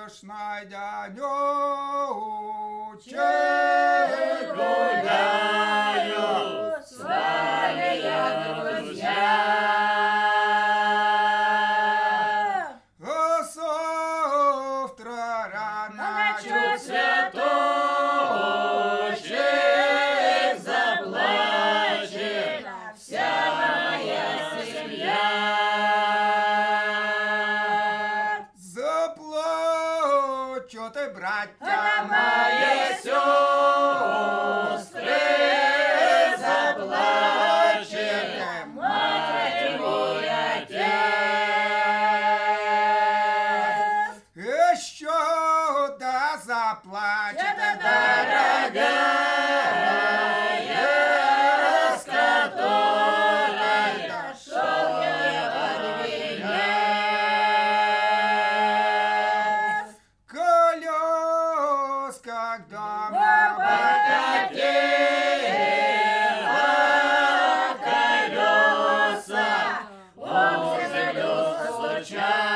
роскошной дядючий. Гуляют с вами я, друзья. А завтра рано Чуть святочек заплачет вся моя семья. заплачут и братья Мои сестры заплачет мать и мой отец. еще да заплачет Дорогая, с которой дошел я от венец. колеска к дому Покатила колеса, он землю стучал.